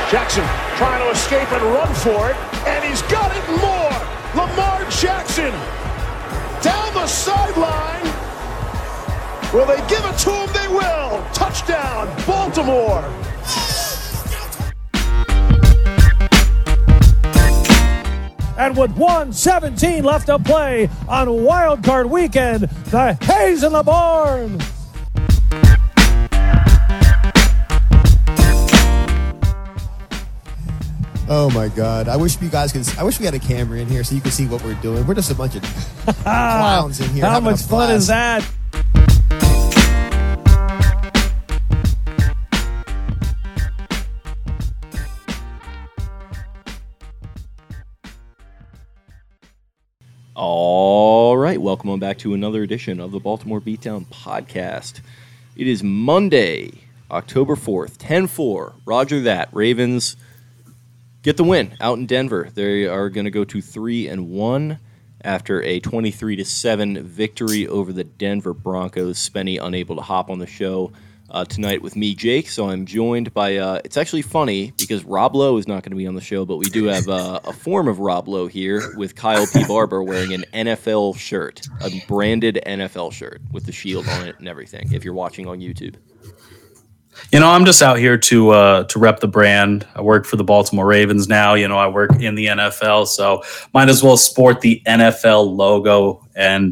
Jackson trying to escape and run for it, and he's got it more. Lamar Jackson down the sideline. Will they give it to him? They will. Touchdown, Baltimore. And with 1:17 left to play on Wild Card Weekend, the Hayes in the barn. Oh my God! I wish you guys could. I wish we had a camera in here so you could see what we're doing. We're just a bunch of clowns in here. How much fun is that? All right, welcome on back to another edition of the Baltimore Beatdown Podcast. It is Monday, October 4th, 10-4. Roger that. Ravens get the win out in Denver. They are going to go to 3-1 after a 23-7 victory over the Denver Broncos. Spenny unable to hop on the show tonight with me, Jake. So I'm joined by, it's actually funny because Rob Lowe is not going to be on the show, but we do have a form of Rob Lowe here with Kyle P. Barber wearing an NFL shirt, a branded NFL shirt with the shield on it and everything, if you're watching on YouTube. You know, I'm just out here to rep the brand. I work for the Baltimore Ravens now. You know, I work in the NFL, so might as well sport the NFL logo and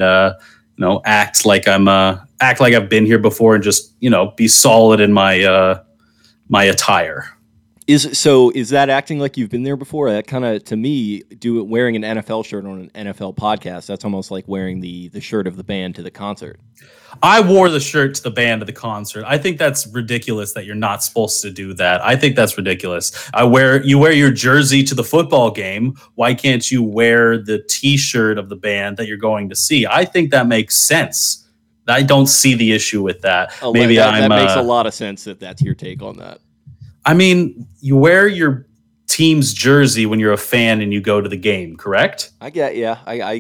act like I've been here before and just be solid in my my attire. Is that acting like you've been there before? That kind of, to me, wearing an NFL shirt on an NFL podcast, that's almost like wearing the shirt of the band to the concert. I wore the shirt to the band to the concert. I think that's ridiculous that you're not supposed to do that. I think that's ridiculous. You wear your jersey to the football game. Why can't you wear the T-shirt of the band that you're going to see? I think that makes sense. I don't see the issue with that. That makes a lot of sense that's your take on that. I mean, you wear your team's jersey when you're a fan and you go to the game, correct? I guess.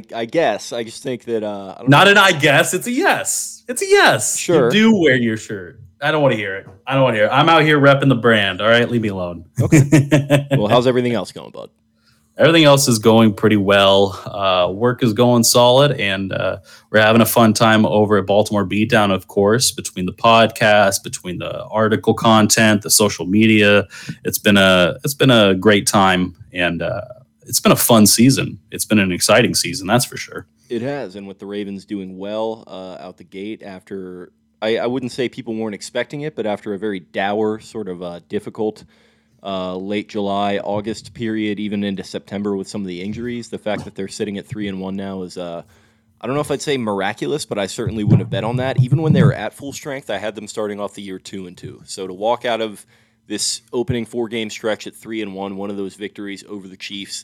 I just think that I guess. It's a yes. It's a yes. Sure. You do wear your shirt. I don't want to hear it. I'm out here repping the brand. All right, leave me alone. Okay. Well, how's everything else going, bud? Everything else is going pretty well. Work is going solid, and we're having a fun time over at Baltimore Beatdown, of course, between the podcast, between the article content, the social media. It's been a great time, and it's been a fun season. It's been an exciting season, that's for sure. It has, and with the Ravens doing well out the gate after, I wouldn't say people weren't expecting it, but after a very dour, sort of difficult late July, August period, even into September with some of the injuries, the fact that they're sitting at 3-1 now is, I don't know if I'd say miraculous, but I certainly wouldn't have bet on that. Even when they were at full strength, I had them starting off the year 2-2. So to walk out of this opening 4-game stretch at 3-1, one of those victories over the Chiefs,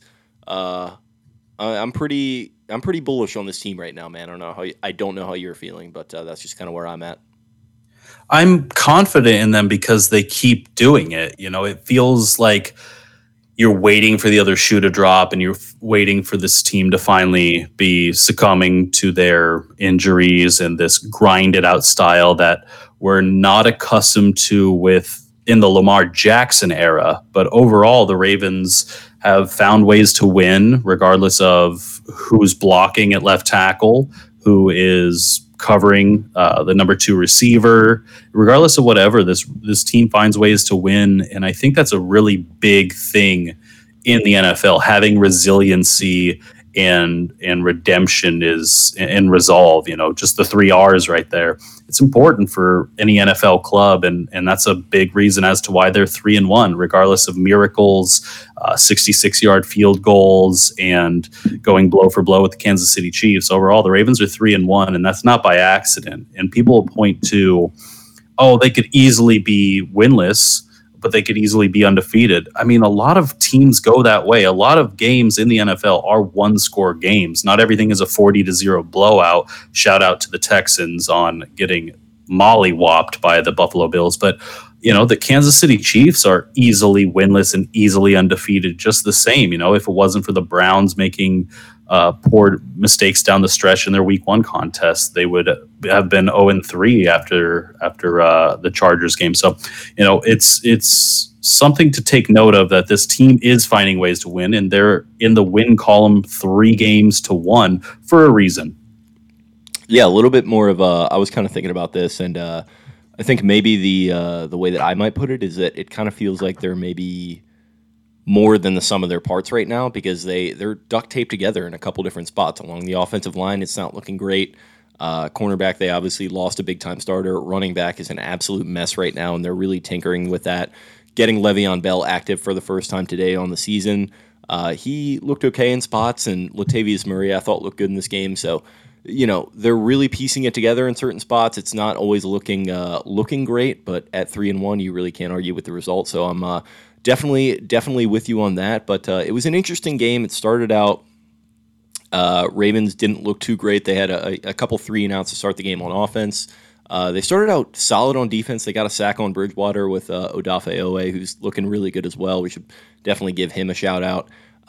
I'm pretty bullish on this team right now, man. I don't know how you're feeling, but that's just kind of where I'm at. I'm confident in them because they keep doing it. You know, it feels like you're waiting for the other shoe to drop and you're waiting for this team to finally be succumbing to their injuries and this grinded out style that we're not accustomed to in the Lamar Jackson era. But overall, the Ravens have found ways to win regardless of who's blocking at left tackle, who is covering the number 2 receiver. Regardless of whatever, this team finds ways to win, and I think that's a really big thing in the NFL. Having resiliency and redemption and resolve. Just the 3 R's right there. It's important for any NFL club, and that's a big reason as to why they're 3-1, regardless of miracles, 66-yard field goals, and going blow for blow with the Kansas City Chiefs. Overall, the Ravens are 3-1, and that's not by accident. And people will point to, they could easily be winless, but they could easily be undefeated. I mean, a lot of teams go that way. A lot of games in the NFL are one-score games. Not everything is a 40-0 blowout. Shout out to the Texans on getting mollywopped by the Buffalo Bills. But, the Kansas City Chiefs are easily winless and easily undefeated just the same. If it wasn't for the Browns making poor mistakes down the stretch in their Week 1 contest, they would have been 0-3 after the Chargers game. So, it's something to take note of, that this team is finding ways to win, and they're in the win column 3-1 for a reason. Yeah, a little bit more of I was kind of thinking about this, and I think maybe the way that I might put it is that it kind of feels like they're maybe more than the sum of their parts right now, because they're duct taped together in a couple different spots. Along the offensive line, it's not looking great. Cornerback, they obviously lost a big-time starter. Running back is an absolute mess right now, and they're really tinkering with that. Getting Le'Veon Bell active for the first time today on the season. He looked okay in spots, and Latavius Murray I thought looked good in this game. So, they're really piecing it together in certain spots. It's not always looking great, but at 3-1, you really can't argue with the result. So I'm definitely with you on that. But it was an interesting game. It started out, Ravens didn't look too great. They had a couple 3-and-outs to start the game on offense. They started out solid on defense. They got a sack on Bridgewater with Odafe Oweh, who's looking really good as well. We should definitely give him a shout out.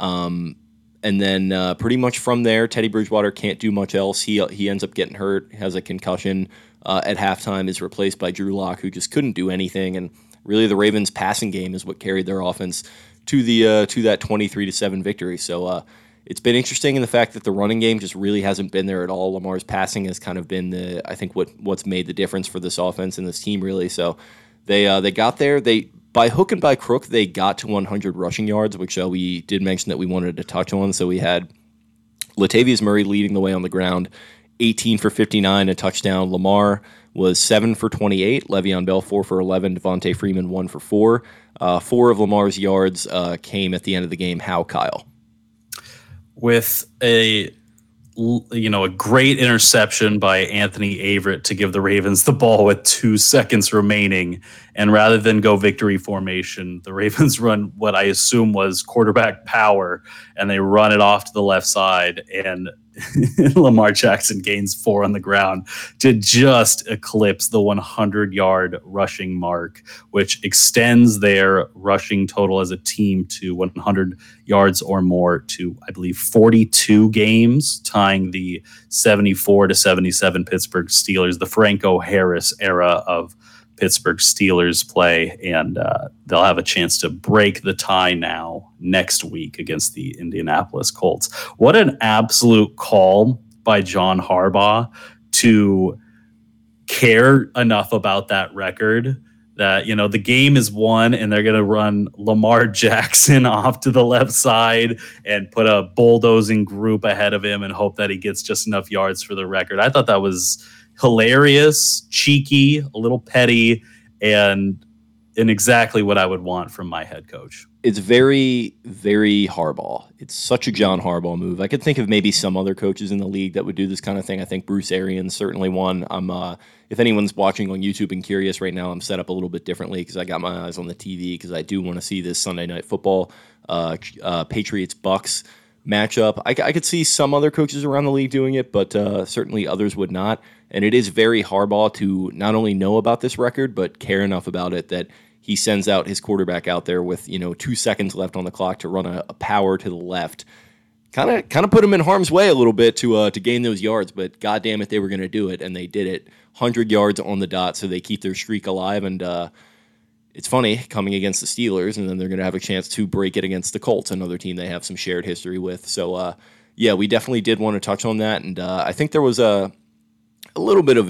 And then pretty much from there, Teddy Bridgewater can't do much else. He ends up getting hurt, has a concussion at halftime, is replaced by Drew Lock, who just couldn't do anything. And really, the Ravens' passing game is what carried their offense to that 23-7 victory. So it's been interesting in the fact that the running game just really hasn't been there at all. Lamar's passing has kind of been I think what's made the difference for this offense and this team, really. So they got there. By hook and by crook, they got to 100 rushing yards, which we did mention that we wanted to touch on. So we had Latavius Murray leading the way on the ground, 18 for 59, a touchdown. Lamar was 7 for 28. Le'Veon Bell 4 for 11. Devontae Freeman 1 for 4. 4 of Lamar's yards came at the end of the game. How, Kyle? With a great interception by Anthony Averett to give the Ravens the ball with 2 seconds remaining. And rather than go victory formation, the Ravens run what I assume was quarterback power, and they run it off to the left side, and Lamar Jackson gains 4 on the ground to just eclipse the 100-yard rushing mark, which extends their rushing total as a team to 100 yards or more to, I believe, 42 games, tying the 74-77 Pittsburgh Steelers, the Franco Harris era of Pittsburgh Steelers play, and they'll have a chance to break the tie now next week against the Indianapolis Colts. What an absolute call by John Harbaugh to care enough about that record that, the game is won and they're going to run Lamar Jackson off to the left side and put a bulldozing group ahead of him and hope that he gets just enough yards for the record. I thought that was hilarious, cheeky, a little petty, and exactly what I would want from my head coach. It's very, very Harbaugh. It's such a John Harbaugh move. I could think of maybe some other coaches in the league that would do this kind of thing. I think Bruce Arians certainly one. If anyone's watching on YouTube and curious right now, I'm set up a little bit differently because I got my eyes on the TV because I do want to see this Sunday Night Football Patriots-Bucks matchup. I could see some other coaches around the league doing it, but certainly others would not. And it is very Harbaugh to not only know about this record, but care enough about it that he sends out his quarterback out there with 2 seconds left on the clock to run a power to the left. Kind of put him in harm's way a little bit to gain those yards, but God damn it, they were going to do it, and they did it. 100 yards on the dot, so they keep their streak alive. And it's funny coming against the Steelers, and then they're going to have a chance to break it against the Colts, another team they have some shared history with. So yeah, we definitely did want to touch on that, and I think there was a little bit of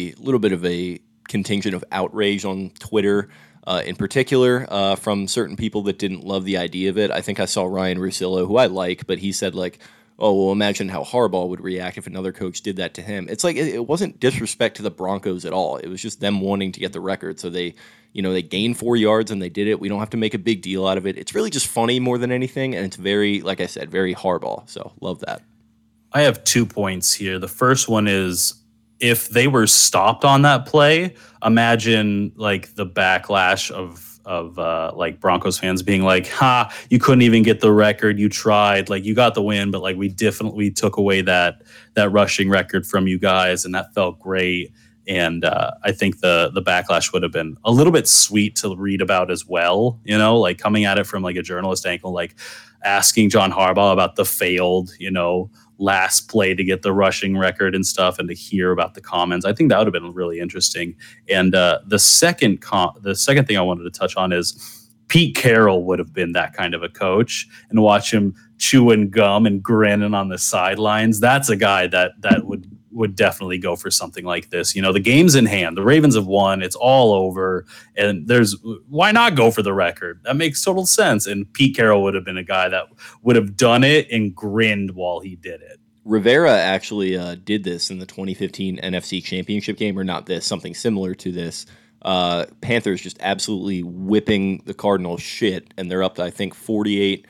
a contingent of outrage on Twitter. In particular, from certain people that didn't love the idea of it. I think I saw Ryan Russillo, who I like, but he said, oh, well, imagine how Harbaugh would react if another coach did that to him. It's it wasn't disrespect to the Broncos at all. It was just them wanting to get the record. So they gained 4 yards and they did it. We don't have to make a big deal out of it. It's really just funny more than anything, and it's very, like I said, very Harbaugh. So love that. I have 2 points here. The first one is, if they were stopped on that play, imagine the backlash of Broncos fans being you couldn't even get the record. You tried, you got the win, but we definitely took away that rushing record from you guys, and that felt great. And I think the backlash would have been a little bit sweet to read about as well. Coming at it from a journalist angle, asking John Harbaugh about the failed, last play to get the rushing record and stuff, and to hear about the comments. I think that would have been really interesting. And the second thing I wanted to touch on is Pete Carroll would have been that kind of a coach, and watch him chewing gum and grinning on the sidelines. That's a guy that would definitely go for something like this. The game's in hand. The Ravens have won. It's all over. And why not go for the record? That makes total sense. And Pete Carroll would have been a guy that would have done it and grinned while he did it. Rivera actually did this in the 2015 NFC Championship game, or not this, something similar to this. Panthers just absolutely whipping the Cardinals shit, and they're up to, I think, 48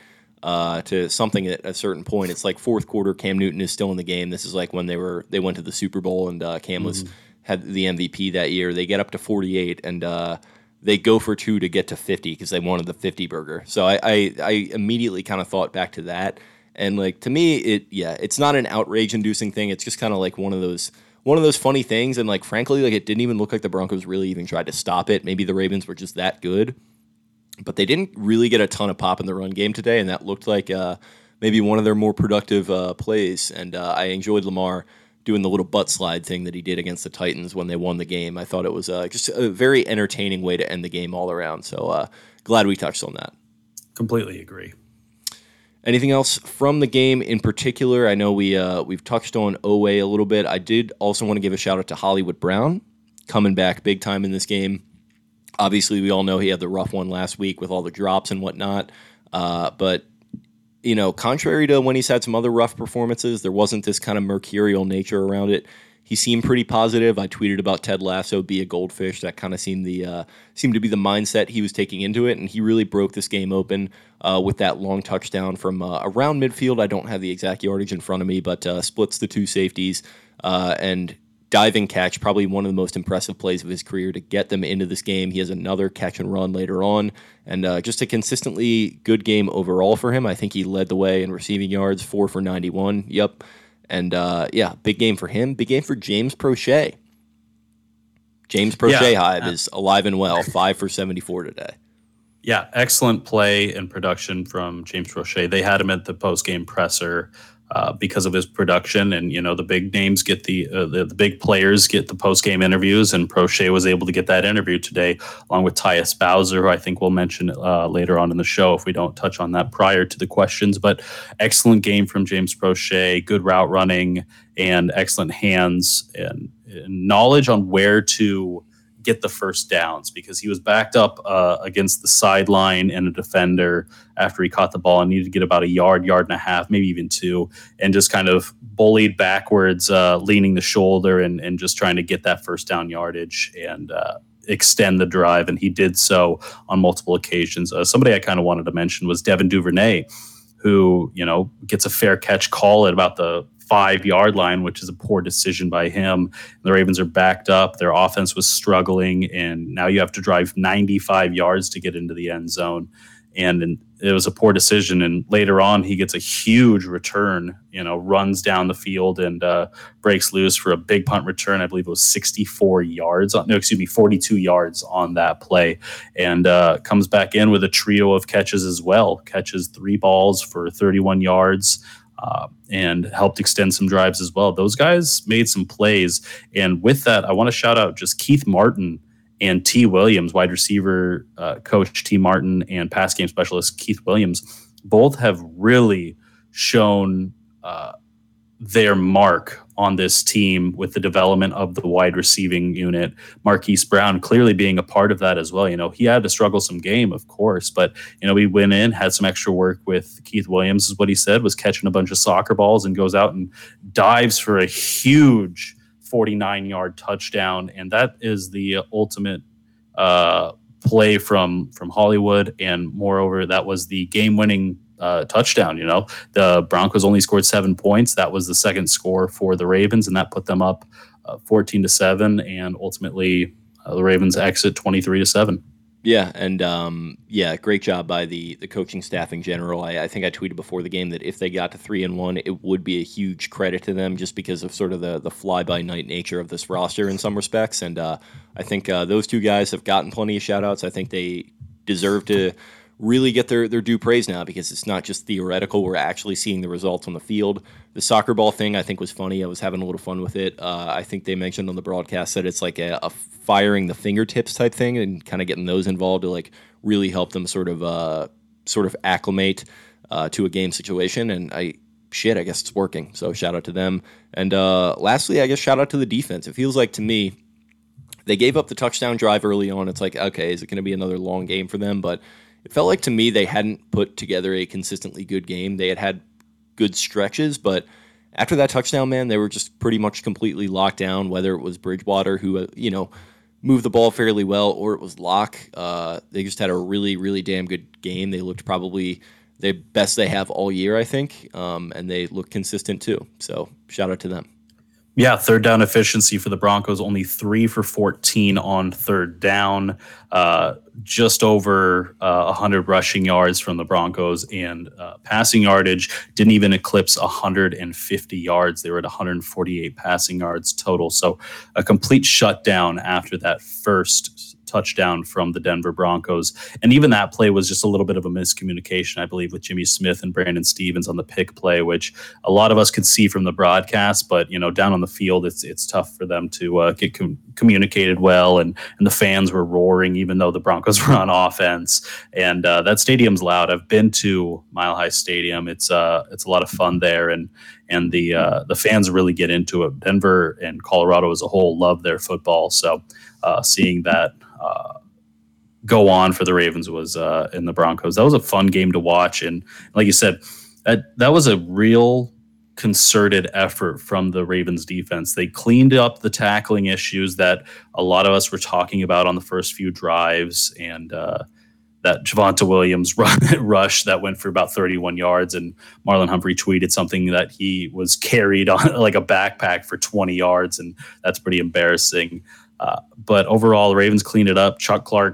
to something at a certain point. It's like fourth quarter. Cam Newton is still in the game. This is like when they went to the Super Bowl and Cam had the MVP that year. They get up to 48 and they go for 2 to get to 50 because they wanted the 50 burger. So I immediately kind of thought back to that, and like to me, it's not an outrage-inducing thing. It's just kind of like one of those funny things, and like frankly, like it didn't even look like the Broncos really even tried to stop it. Maybe the Ravens were just that good. But they didn't really get a ton of pop in the run game today, and that looked like maybe one of their more productive plays. And I enjoyed Lamar doing the little butt slide thing that he did against the Titans when they won the game. I thought it was just a very entertaining way to end the game all around. So glad we touched on that. Completely agree. Anything else from the game in particular? I know we've touched on Oweh a little bit. I did also want to give a shout out to Hollywood Brown, coming back big time in this game. Obviously, we all know he had the rough one last week with all the drops and whatnot. But, contrary to when he's had some other rough performances, there wasn't this kind of mercurial nature around it. He seemed pretty positive. I tweeted about Ted Lasso, be a goldfish. That kind of seemed to be the mindset he was taking into it. And he really broke this game open with that long touchdown from around midfield. I don't have the exact yardage in front of me, but splits the two safeties and diving catch, probably one of the most impressive plays of his career to get them into this game. He has another catch and run later on, and just a consistently good game overall for him. I think he led the way in receiving yards, 4 for 91. Yep. And big game for him. Big game for James Prochet. James Prochet Hive is alive and well, 5 for 74 today. Yeah, excellent play and production from James Prochet. They had him at the post-game presser because of his production, and the big names get the big players get the post-game interviews, and Prochet was able to get that interview today, along with Tyus Bowser, who I think we'll mention later on in the show if we don't touch on that prior to the questions. But excellent game from James Prochet, good route running, and excellent hands and knowledge on where to get the first downs, because he was backed up against the sideline and a defender after he caught the ball and needed to get about a yard and a half, maybe even 2, and just kind of bullied backwards, leaning the shoulder and just trying to get that first down yardage and extend the drive. And he did so on multiple occasions. Somebody I kind of wanted to mention was Devin Duvernay, who, gets a fair catch call at about the 5-yard line, which is a poor decision by him. The Ravens are backed up. Their offense was struggling, and now you have to drive 95 yards to get into the end zone. And it was a poor decision. And later on, he gets a huge return, runs down the field and breaks loose for a big punt return. I believe it was 42 yards on that play, and comes back in with a trio of catches as well. Catches 3 balls for 31 yards. And helped extend some drives as well. Those guys made some plays. And with that, I want to shout out just Keith Martin and T. Williams, wide receiver coach T. Martin and pass game specialist Keith Williams. Both have really shown their mark on this team with the development of the wide receiving unit. Marquise Brown clearly being a part of that as well. He had to struggle some game, of course, but we went in, had some extra work with Keith Williams, is what he said, was catching a bunch of soccer balls and goes out and dives for a huge 49-yard touchdown. And that is the ultimate play from Hollywood. And moreover, that was the game-winning touchdown. The Broncos only scored 7 points. That was the second score for the Ravens, and that put them up 14-7. And ultimately, the Ravens exit 23-7. Yeah, and great job by the coaching staff in general. I think I tweeted before the game that if they got to 3-1, it would be a huge credit to them, just because of sort of the fly-by-night nature of this roster in some respects. And I think those two guys have gotten plenty of shout-outs. I think they deserve to really get their due praise now, because it's not just theoretical. We're actually seeing the results on the field. The soccer ball thing I think was funny. I was having a little fun with it. I think they mentioned on the broadcast that it's like a firing the fingertips type thing, and kind of getting those involved to like really help them sort of acclimate to a game situation. And I guess it's working. So shout out to them. And lastly, I guess shout out to the defense. It feels like to me, they gave up the touchdown drive early on. It's like, okay, is it going to be another long game for them? But it felt like to me they hadn't put together a consistently good game. They had good stretches, but after that touchdown, man, they were just pretty much completely locked down, whether it was Bridgewater, who, moved the ball fairly well, or it was Locke. They just had a really, really damn good game. They looked probably the best they have all year, I think, and they look consistent too. So shout out to them. Yeah, third down efficiency for the Broncos, only 3 for 14 on third down, just over 100 rushing yards from the Broncos, and passing yardage didn't even eclipse 150 yards. They were at 148 passing yards total. So a complete shutdown after that first touchdown from the Denver Broncos. And even that play was just a little bit of a miscommunication, I believe, with Jimmy Smith and Brandon Stevens on the pick play, which a lot of us could see from the broadcast, but down on the field, it's tough for them to get communicated well, and the fans were roaring even though the Broncos were on offense. And that stadium's loud. I've been to Mile High Stadium. It's a lot of fun there, and the fans really get into it. Denver and Colorado as a whole love their football, so seeing that go on for the Ravens was in the Broncos. That was a fun game to watch, and like you said, that was a real concerted effort from the Ravens defense. They cleaned up the tackling issues that a lot of us were talking about on the first few drives, and that Javonte Williams rush that went for about 31 yards, and Marlon Humphrey tweeted something that he was carried on like a backpack for 20 yards, and that's pretty embarrassing. But overall, the Ravens cleaned it up. Chuck Clark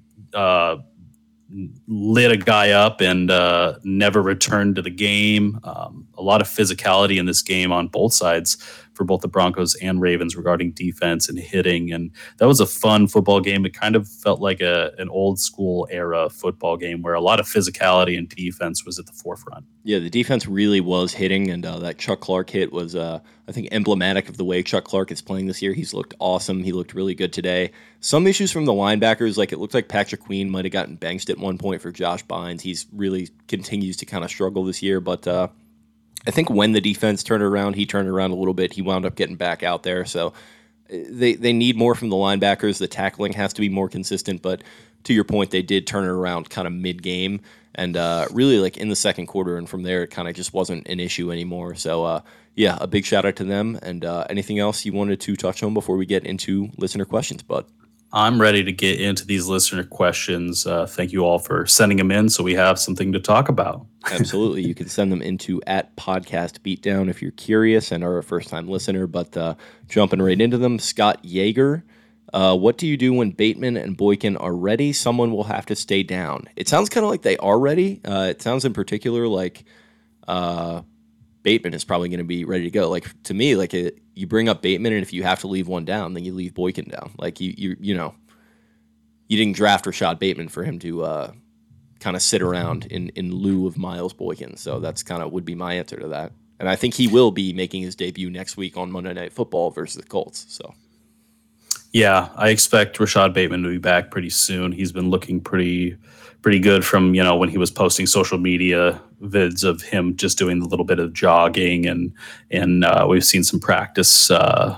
lit a guy up and never returned to the game. A lot of physicality in this game on both sides for both the Broncos and Ravens regarding defense and hitting. And that was a fun football game. It kind of felt like an old school era football game where a lot of physicality and defense was at the forefront. Yeah, the defense really was hitting, and that Chuck Clark hit was, I think, emblematic of the way Chuck Clark is playing this year. He's looked awesome. He looked really good today. Some issues from the linebackers, like it looked like Patrick Queen might have gotten benched at one point for Josh Bynes. He's really continues to kind of struggle this year, but I think when the defense turned around, he turned around a little bit. He wound up getting back out there. So they need more from the linebackers. The tackling has to be more consistent. But to your point, they did turn it around kind of mid-game and really like in the second quarter. And from there, it kind of just wasn't an issue anymore. So, yeah, a big shout out to them. And anything else you wanted to touch on before we get into listener questions, Bud? I'm ready to get into these listener questions. Thank you all for sending them in so we have something to talk about. Absolutely. You can send them into @Podcast Beatdown if you're curious and are a first-time listener. But jumping right into them, Scott Yeager, what do you do when Bateman and Boykin are ready? Someone will have to stay down. It sounds kind of like they are ready. It sounds in particular like Bateman is probably going to be ready to go. Like to me, like you bring up Bateman, and if you have to leave one down, then you leave Boykin down. Like you didn't draft Rashad Bateman for him to kind of sit around in lieu of Miles Boykin. So that's kind of would be my answer to that. And I think he will be making his debut next week on Monday Night Football versus the Colts. So yeah, I expect Rashad Bateman to be back pretty soon. He's been looking pretty good from, when he was posting social media vids of him just doing a little bit of jogging, and we've seen some practice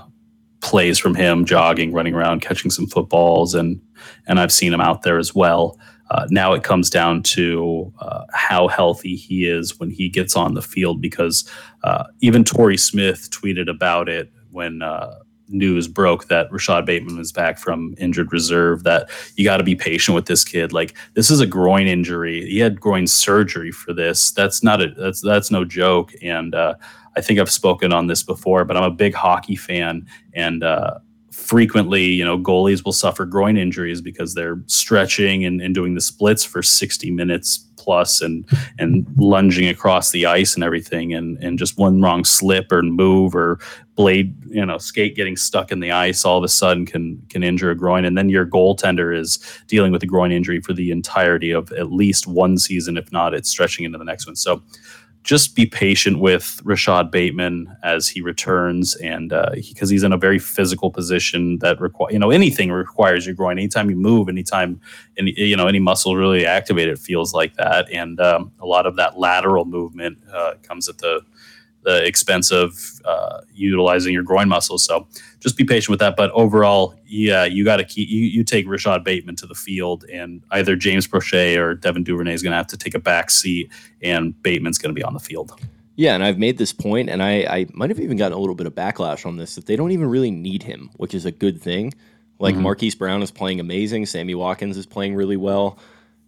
plays from him jogging, running around, catching some footballs, and I've seen him out there as well. Now it comes down to how healthy he is when he gets on the field, because even Torrey Smith tweeted about it when news broke that Rashad Bateman was back from injured reserve, that you got to be patient with this kid. Like, this is a groin injury. He had groin surgery for this. That's no joke. And I think I've spoken on this before, but I'm a big hockey fan, and frequently, goalies will suffer groin injuries because they're stretching and doing the splits for 60 minutes plus and lunging across the ice and everything, and just one wrong slip or move or blade, skate getting stuck in the ice all of a sudden can injure a groin. And then your goaltender is dealing with a groin injury for the entirety of at least one season. If not, it's stretching into the next one. So just be patient with Rashad Bateman as he returns, and because he's in a very physical position that anything requires your groin. Anytime you move, anytime any muscle really activated, it feels like that. And a lot of that lateral movement comes at the expense of utilizing your groin muscles. So just be patient with that. But overall, you got to you take Rashad Bateman to the field, and either James Brochet or Devin Duvernay is going to have to take a back seat, and Bateman's going to be on the field. Yeah, and I've made this point, and I might have even gotten a little bit of backlash on this, that they don't even really need him, which is a good thing. Like Marquise Brown is playing amazing. Sammy Watkins is playing really well.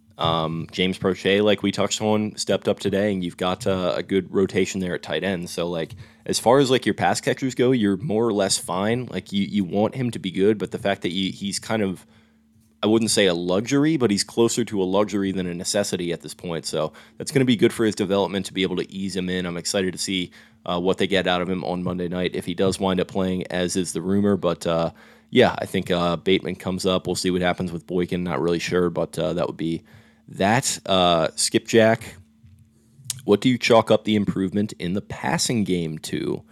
James Brochet, like we touched on, stepped up today, and you've got a good rotation there at tight end. So, like, as far as like your pass catchers go, you're more or less fine. Like, you want him to be good, but the fact that he's kind of, I wouldn't say a luxury, but he's closer to a luxury than a necessity at this point. So that's going to be good for his development to be able to ease him in. I'm excited to see what they get out of him on Monday night if he does wind up playing, as is the rumor. But yeah, I think Bateman comes up. We'll see what happens with Boykin. Not really sure, but that would be that. Skipjack, what do you chalk up the improvement in the passing game to?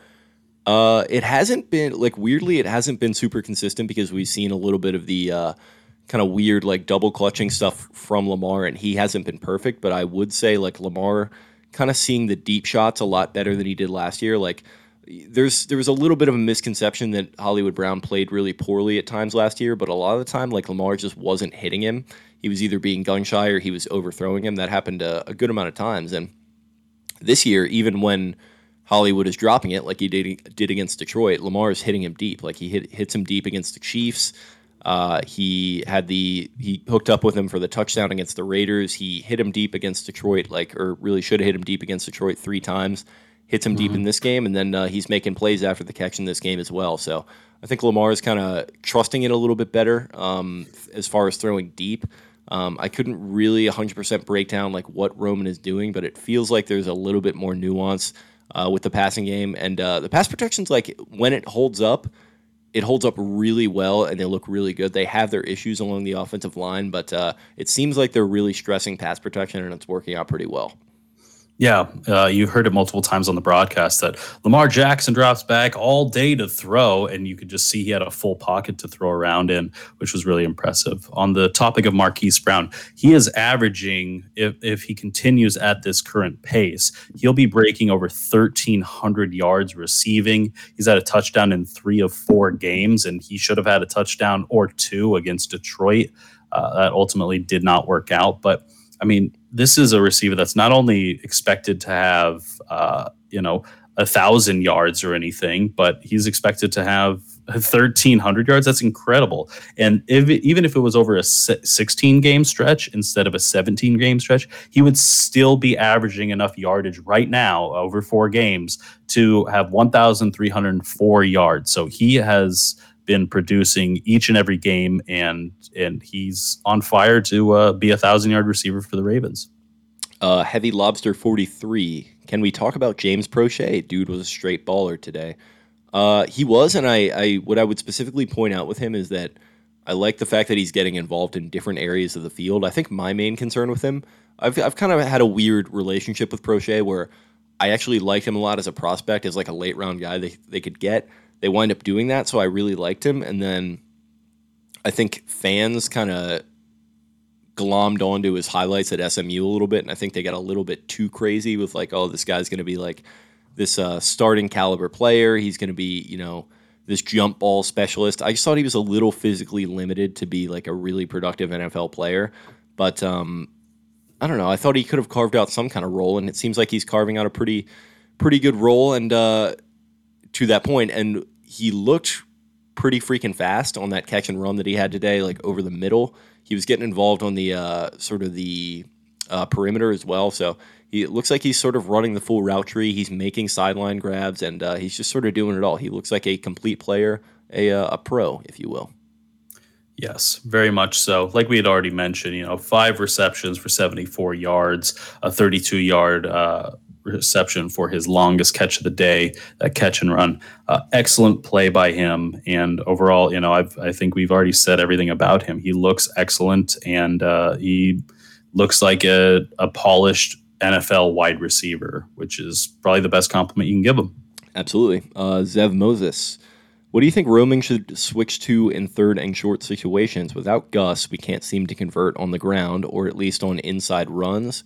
It hasn't been, like, weirdly, it hasn't been super consistent because we've seen a little bit of the kind of weird, like, double clutching stuff from Lamar, and he hasn't been perfect. But I would say, like, Lamar kind of seeing the deep shots a lot better than he did last year. Like, there was a little bit of a misconception that Hollywood Brown played really poorly at times last year, but a lot of the time, like, Lamar just wasn't hitting him. He was either being gun shy or he was overthrowing him. That happened a good amount of times. And this year, even when Hollywood is dropping it, like he did against Detroit, Lamar is hitting him deep. Like, he hits him deep against the Chiefs. He hooked up with him for the touchdown against the Raiders. He hit him deep against Detroit, or really should have hit him deep against Detroit 3 times. Hits him deep in this game, and then he's making plays after the catch in this game as well. So I think Lamar is kind of trusting it a little bit better as far as throwing deep. I couldn't really 100% break down like what Roman is doing, but it feels like there's a little bit more nuance with the passing game. And the pass protection's, like, when it holds up really well, and they look really good. They have their issues along the offensive line, but it seems like they're really stressing pass protection, and it's working out pretty well. Yeah, you heard it multiple times on the broadcast that Lamar Jackson drops back all day to throw, and you could just see he had a full pocket to throw around in, which was really impressive. On the topic of Marquise Brown, he is averaging, if he continues at this current pace, he'll be breaking over 1,300 yards receiving. He's had a touchdown in 3 of 4 games, and he should have had a touchdown or 2 against Detroit. That ultimately did not work out, but I mean, this is a receiver that's not only expected to have, 1,000 yards or anything, but he's expected to have 1,300 yards. That's incredible. And even if it was over a 16-game stretch instead of a 17-game stretch, he would still be averaging enough yardage right now over 4 games to have 1,304 yards. So he has been producing each and every game, and he's on fire to be a 1,000-yard receiver for the Ravens. Heavy Lobster 43. Can we talk about James Brochet? Dude was a straight baller today. He was, and I what I would specifically point out with him is that I like the fact that he's getting involved in different areas of the field. I think my main concern with him, I've kind of had a weird relationship with Brochet where I actually liked him a lot as a prospect, as like a late round guy they could get. They wind up doing that, so I really liked him. And then I think fans kind of glommed onto his highlights at SMU a little bit, and I think they got a little bit too crazy with like, oh, this guy's going to be like this starting caliber player. He's going to be, this jump ball specialist. I just thought he was a little physically limited to be like a really productive NFL player. But I don't know. I thought he could have carved out some kind of role, and it seems like he's carving out a pretty good role. And to that point, and he looked pretty freaking fast on that catch and run that he had today, like over the middle. He was getting involved on the sort of the perimeter as well. So it looks like he's sort of running the full route tree. He's making sideline grabs, and he's just sort of doing it all. He looks like a complete player, a pro, if you will. Yes, very much so. Like we had already mentioned, 5 receptions for 74 yards, a 32-yard reception for his longest catch of the day, that catch and run. Excellent play by him. And overall, I think we've already said everything about him. He looks excellent, and he looks like a polished NFL wide receiver, which is probably the best compliment you can give him. Absolutely. Zev Moses. What do you think roaming should switch to in third and short situations? Without Gus, we can't seem to convert on the ground, or at least on inside runs.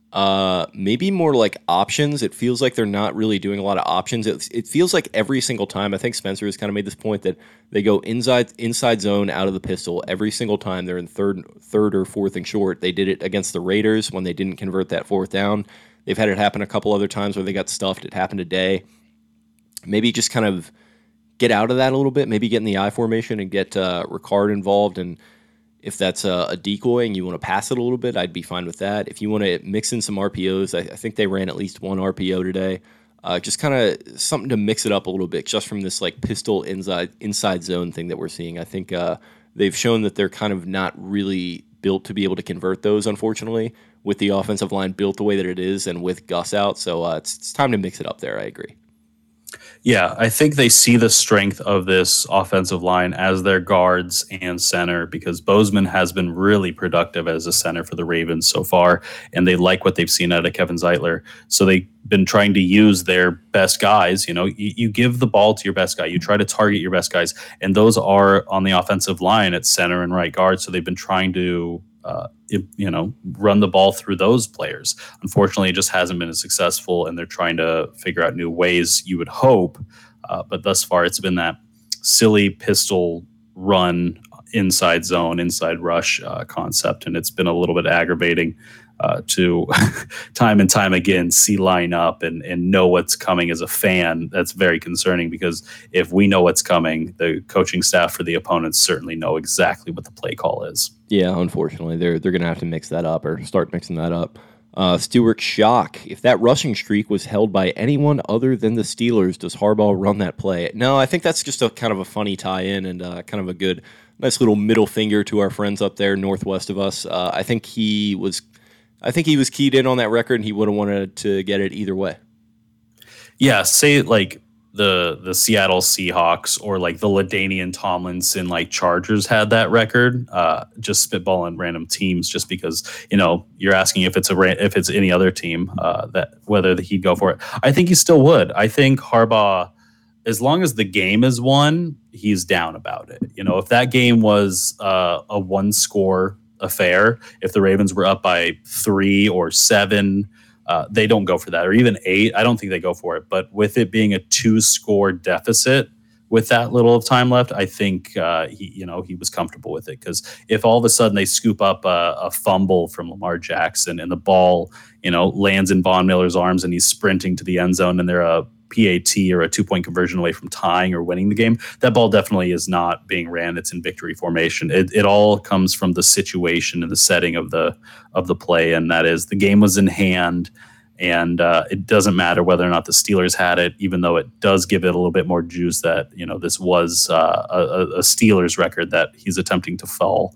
Maybe more like options. It feels like they're not really doing a lot of options. It feels like every single time, I think Spencer has kind of made this point, that they go inside zone out of the pistol every single time they're in third or fourth and short. They did it against the Raiders when they didn't convert that fourth down. They've had it happen a couple other times where they got stuffed. It happened today. Maybe just kind of get out of that a little bit, maybe get in the I formation and get Ricard involved. And if that's a decoy and you want to pass it a little bit, I'd be fine with that. If you want to mix in some RPOs, I think they ran at least one RPO today. Just kind of something to mix it up a little bit, just from this like pistol inside zone thing that we're seeing. I think they've shown that they're kind of not really built to be able to convert those, unfortunately, with the offensive line built the way that it is and with Gus out. So it's time to mix it up there. I agree. Yeah, I think they see the strength of this offensive line as their guards and center, because Bozeman has been really productive as a center for the Ravens so far, and they like what they've seen out of Kevin Zeitler. So they've been trying to use their best guys. You give the ball to your best guy. You try to target your best guys, and those are on the offensive line at center and right guard. So they've been trying to run the ball through those players. Unfortunately, it just hasn't been as successful, and they're trying to figure out new ways, you would hope. But thus far, it's been that silly pistol run, inside zone, inside rush concept, and it's been a little bit aggravating to time and time again see line up and know what's coming as a fan. That's very concerning, because if we know what's coming, the coaching staff for the opponents certainly know exactly what the play call is. Yeah, unfortunately, they're going to have to mix that up or start mixing that up. Stuart Shock, if that rushing streak was held by anyone other than the Steelers, does Harbaugh run that play? No, I think that's just a kind of a funny tie-in and kind of a good, nice little middle finger to our friends up there northwest of us. I think he was keyed in on that record, and he would have wanted to get it either way. Yeah, say like the Seattle Seahawks or like the LaDainian Tomlinson like Chargers had that record. Just spitballing random teams, just because you're asking if it's any other team that whether he'd go for it. I think he still would. I think Harbaugh, as long as the game is won, he's down about it. If that game was a one-score affair, if the Ravens were up by 3 or 7, they don't go for that, or even 8. I don't think they go for it. But with it being a 2-score deficit with that little of time left, I think he was comfortable with it, because if all of a sudden they scoop up a fumble from Lamar Jackson and the ball lands in Von Miller's arms and he's sprinting to the end zone and they're a PAT or a 2-point conversion away from tying or winning the game, that ball definitely is not being ran. It's in victory formation. It all comes from the situation and the setting of the play, and that is the game was in hand, and it doesn't matter whether or not the Steelers had it, even though it does give it a little bit more juice that this was a Steelers record that he's attempting to fall.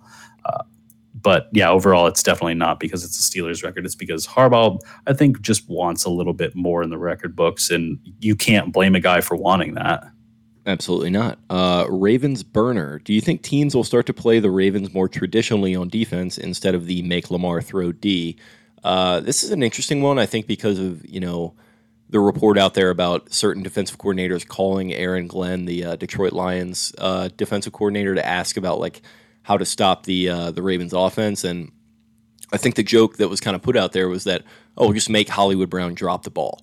But yeah, overall, it's definitely not because it's a Steelers record. It's because Harbaugh, I think, just wants a little bit more in the record books, and you can't blame a guy for wanting that. Absolutely not. Ravens burner. Do you think teams will start to play the Ravens more traditionally on defense instead of the make Lamar throw D? This is an interesting one, I think, because of the report out there about certain defensive coordinators calling Aaron Glenn, the Detroit Lions defensive coordinator, to ask about how to stop the Ravens offense. And I think the joke that was kind of put out there was that, just make Hollywood Brown drop the ball.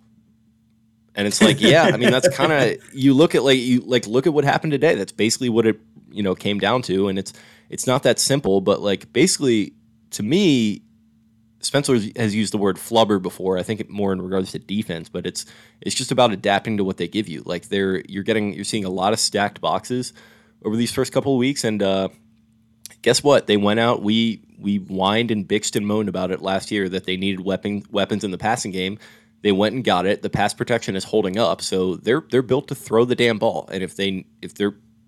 And it's like, yeah, I mean, that's kind of, you look at look at what happened today. That's basically what it, came down to. And it's not that simple, but basically to me, Spencer has used the word flubber before. I think it more in regards to defense, but it's just about adapting to what they give you. You're seeing a lot of stacked boxes over these first couple of weeks. And, guess what? They went out. We whined and bitched and moaned about it last year that they needed weapons in the passing game. They went and got it. The pass protection is holding up, so they're built to throw the damn ball. And if they're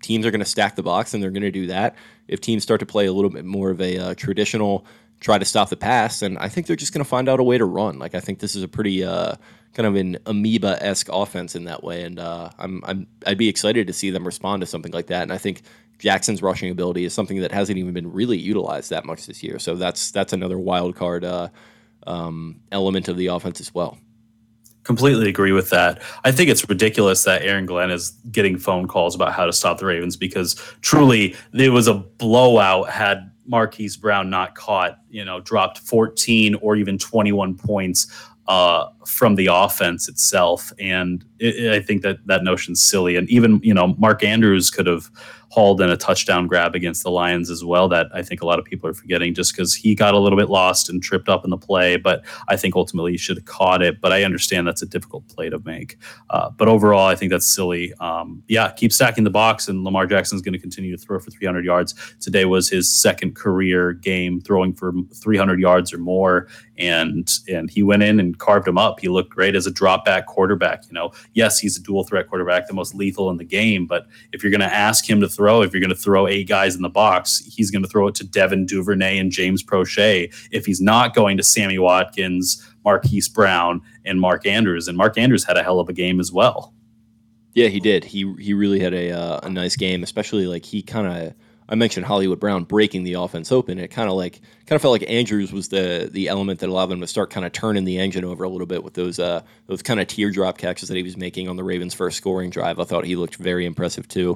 teams are going to stack the box, and they're going to do that. If teams start to play a little bit more of a traditional try to stop the pass, and I think they're just going to find out a way to run. Like, I think this is a pretty kind of an amoeba-esque offense in that way, and I'd be excited to see them respond to something like that. And I think Jackson's rushing ability is something that hasn't even been really utilized that much this year. So that's another wild card element of the offense as well. Completely agree with that. I think it's ridiculous that Aaron Glenn is getting phone calls about how to stop the Ravens, because truly it was a blowout had Marquise Brown not caught, dropped 14 or even 21 points from the offense itself. And I think that notion's silly. And even, Mark Andrews could have hauled in a touchdown grab against the Lions as well, that I think a lot of people are forgetting, just because he got a little bit lost and tripped up in the play. But I think ultimately he should have caught it. But I understand that's a difficult play to make. But overall, I think that's silly. Keep stacking the box, and Lamar Jackson's going to continue to throw for 300 yards. Today was his second career game throwing for 300 yards or more. And he went in and carved him up. He looked great as a drop back quarterback. Yes, he's a dual threat quarterback, the most lethal in the game. But if you're going to ask him to throw, if you're going to throw 8 guys in the box, he's going to throw it to Devin Duvernay and James Prochet. If he's not going to Sammy Watkins, Marquise Brown, and Mark Andrews. And Mark Andrews had a hell of a game as well. Yeah, he did. He really had a nice game, especially like I mentioned Hollywood Brown breaking the offense open. It kind of felt like Andrews was the element that allowed them to start kind of turning the engine over a little bit with those kind of teardrop catches that he was making on the Ravens' first scoring drive. I thought he looked very impressive too.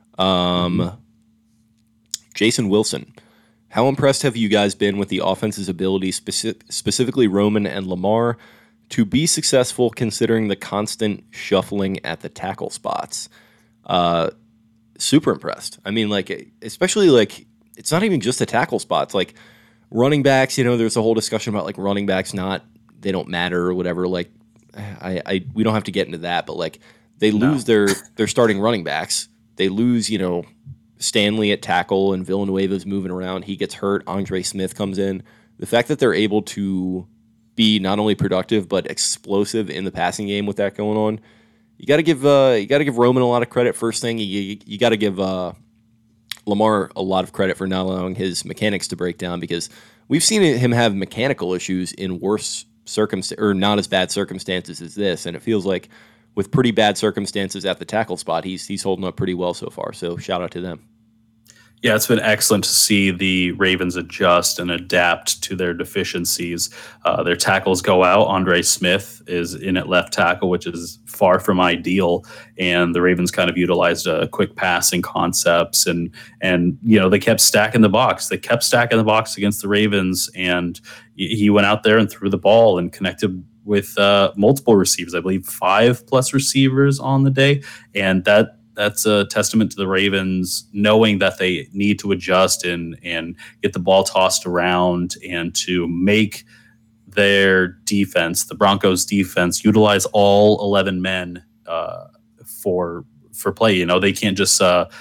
Jason Wilson, how impressed have you guys been with the offense's ability, specifically Roman and Lamar, to be successful considering the constant shuffling at the tackle spots? Super impressed. I mean, especially it's not even just the tackle spots. Like running backs, there's a whole discussion about running backs they don't matter or whatever. We don't have to get into that, but they lose their starting running backs. They lose, Stanley at tackle, and Villanueva's moving around. He gets hurt. Andre Smith comes in. The fact that they're able to be not only productive but explosive in the passing game with that going on, you got to give Roman a lot of credit. First thing, you got to give Lamar a lot of credit for not allowing his mechanics to break down, because we've seen him have mechanical issues in worse circumstances, or not as bad circumstances as this, and it feels like with pretty bad circumstances at the tackle spot, he's holding up pretty well so far. So shout out to them. Yeah, it's been excellent to see the Ravens adjust and adapt to their deficiencies. Their tackles go out. Andre Smith is in at left tackle, which is far from ideal. And the Ravens kind of utilized quick passing concepts, and they kept stacking the box. They kept stacking the box against the Ravens, and he went out there and threw the ball and connected with multiple receivers. I believe 5+ receivers on the day, and that's a testament to the Ravens knowing that they need to adjust and get the ball tossed around, and to make their defense, the Broncos defense, utilize all 11 men for play. They can't just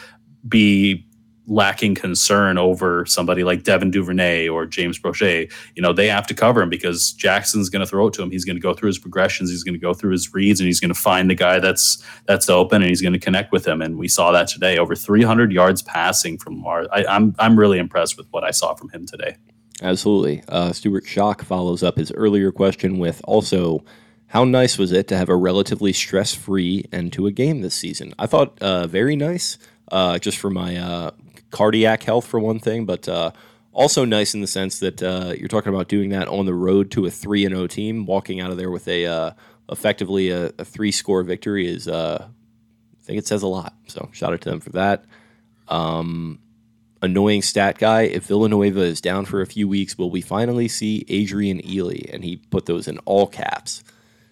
be lacking concern over somebody like Devin Duvernay or James Prochet. They have to cover him, because Jackson's going to throw it to him. He's going to go through his progressions. He's going to go through his reads, and he's going to find the guy that's open, and he's going to connect with him. And we saw that today. Over 300 yards passing from Lamar. I'm really impressed with what I saw from him today. Absolutely. Stuart Schock follows up his earlier question with also, how nice was it to have a relatively stress-free end to a game this season? I thought very nice, just for my cardiac health for one thing, but also nice in the sense that you're talking about doing that on the road to a 3-0 team, walking out of there with effectively a 3-score victory is, I think it says a lot. So shout out to them for that. Annoying stat guy, if Villanueva is down for a few weeks, will we finally see Adrian Ely? And he put those in all caps.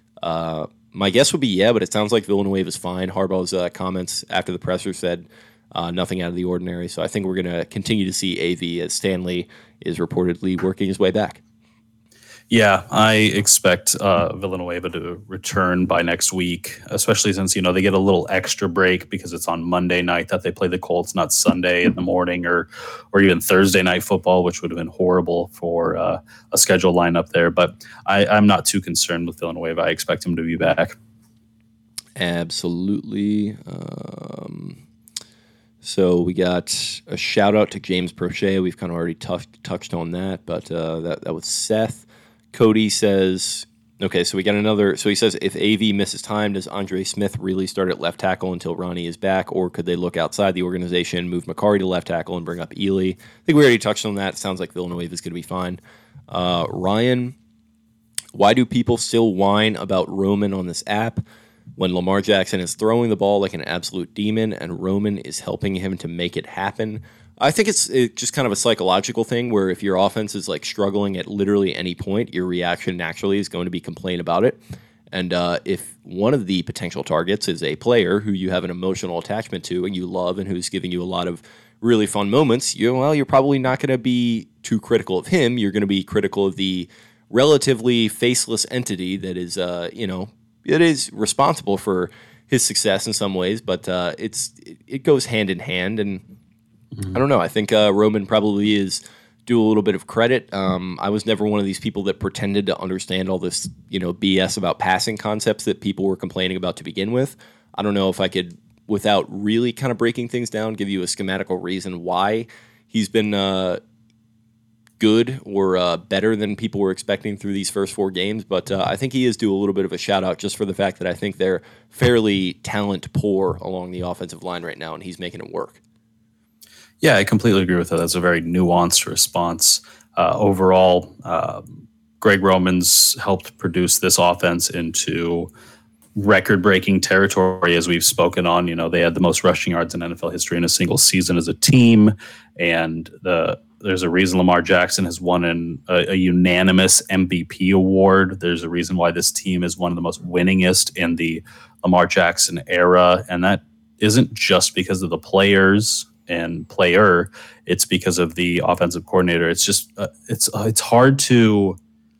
My guess would be yeah, but it sounds like Villanueva's fine. Harbaugh's comments after the presser said nothing out of the ordinary. So I think we're going to continue to see AV, as Stanley is reportedly working his way back. Yeah, I expect Villanueva to return by next week, especially since, they get a little extra break because it's on Monday night that they play the Colts, not Sunday in the morning or even Thursday night football, which would have been horrible for a schedule lineup there. But I'm not too concerned with Villanueva. I expect him to be back. Absolutely. So we got a shout out to James Prochet. We've kind of already touched on that, but that was Seth. Cody says, okay, so we got another. So he says, if AV misses time, does Andre Smith really start at left tackle until Ronnie is back, or could they look outside the organization, move Macari to left tackle, and bring up Ely? I think we already touched on that. Sounds like Villanueva is going to be fine. Ryan, why do people still whine about Roman on this app when Lamar Jackson is throwing the ball like an absolute demon and Roman is helping him to make it happen? I think it's just kind of a psychological thing where if your offense is like struggling at literally any point, your reaction naturally is going to be complain about it. And if one of the potential targets is a player who you have an emotional attachment to and you love and who's giving you a lot of really fun moments, you're probably not going to be too critical of him. You're going to be critical of the relatively faceless entity that is, it is responsible for his success in some ways, but it goes hand in hand. And I don't know. I think Roman probably is due a little bit of credit. I was never one of these people that pretended to understand all this, BS about passing concepts that people were complaining about to begin with. I don't know if I could, without really kind of breaking things down, give you a schematical reason why he's been good or better than people were expecting through these first 4 games. But I think he is due a little bit of a shout out just for the fact that I think they're fairly talent poor along the offensive line right now, and he's making it work. Yeah, I completely agree with that. That's a very nuanced response. Overall, Greg Roman's helped produce this offense into record-breaking territory, as we've spoken on. They had the most rushing yards in NFL history in a single season as a team, and there's a reason Lamar Jackson has won a unanimous MVP award. There's a reason why this team is one of the most winningest in the Lamar Jackson era, and that isn't just because of the players and player, it's because of the offensive coordinator. It's just it's hard to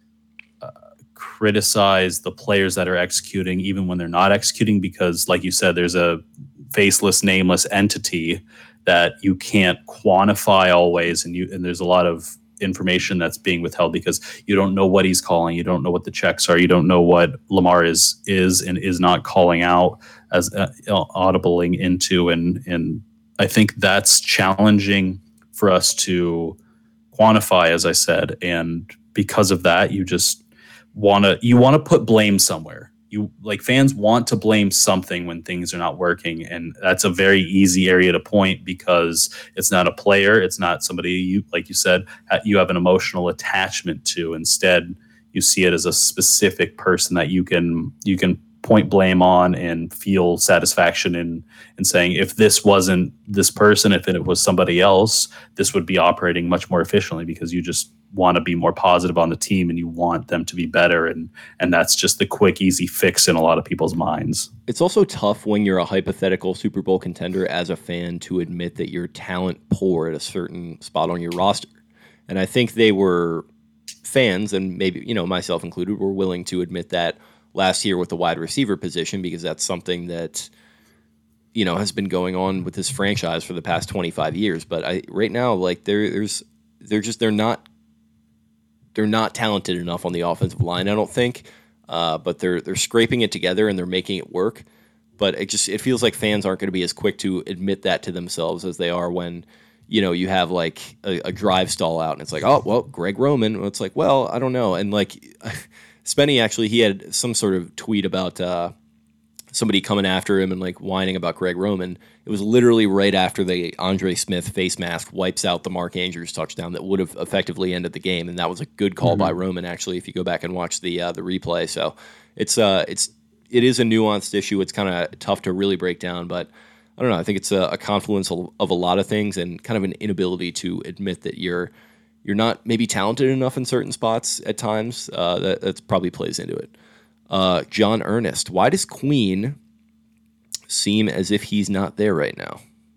criticize the players that are executing even when they're not executing, because like you said, there's a faceless, nameless entity that you can't quantify always, and there's a lot of information that's being withheld because you don't know what he's calling, you don't know what the checks are, you don't know what Lamar is and is not calling out as audibling into, and I think that's challenging for us to quantify, as I said, and because of that, you just want to put blame somewhere. Fans want to blame something when things are not working, and that's a very easy area to point because it's not a player, it's not somebody you, like you said, you have an emotional attachment to. Instead, you see it as a specific person that you can point blame on and feel satisfaction in saying, if this wasn't this person, if it was somebody else, this would be operating much more efficiently, because you just want to be more positive on the team and you want them to be better. And that's just the quick, easy fix in a lot of people's minds. It's also tough when you're a hypothetical Super Bowl contender as a fan to admit that you're talent poor at a certain spot on your roster. And I think they were fans, and maybe, myself included, were willing to admit that last year with the wide receiver position, because that's something that, has been going on with this franchise for the past 25 years. But right now, they're not talented enough on the offensive line, I don't think. But they're scraping it together and they're making it work. But it feels like fans aren't going to be as quick to admit that to themselves as they are when, you have like a drive stall out and it's like, oh, well, Greg Roman. It's like, well, I don't know. And like Spenny, actually, he had some sort of tweet about somebody coming after him and like whining about Greg Roman. It was literally right after the Andre Smith face mask wipes out the Mark Andrews touchdown that would have effectively ended the game, and that was a good call by Roman, actually, if you go back and watch the replay. So it is a nuanced issue. It's kind of tough to really break down, but I don't know. I think it's a confluence of a lot of things and kind of an inability to admit that you're not maybe talented enough in certain spots at times. That probably plays into it. John Ernest, why does Queen seem as if he's not there right now?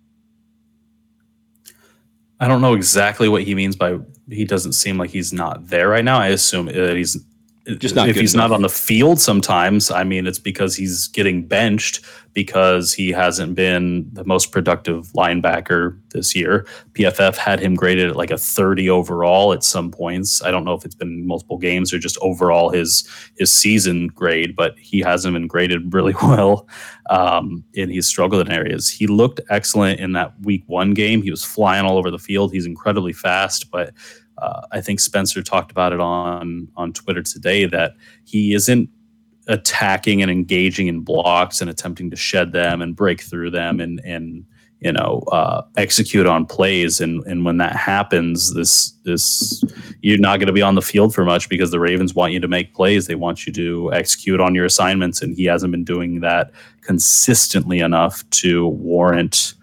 I don't know exactly what he means by he doesn't seem like he's not there right now. I assume that he's Just not if good he's enough. not on the field sometimes, I mean, it's because he's getting benched because he hasn't been the most productive linebacker this year. PFF had him graded at like a 30 overall at some points. I don't know if it's been multiple games or just overall his season grade, but he hasn't been graded really well. And he's struggled in areas. He looked excellent in that week 1 game. He was flying all over the field. He's incredibly fast, but I think Spencer talked about it on Twitter today that he isn't attacking and engaging in blocks and attempting to shed them and break through them and execute on plays. And when that happens, this you're not going to be on the field for much because the Ravens want you to make plays. They want you to execute on your assignments, and he hasn't been doing that consistently enough to warrant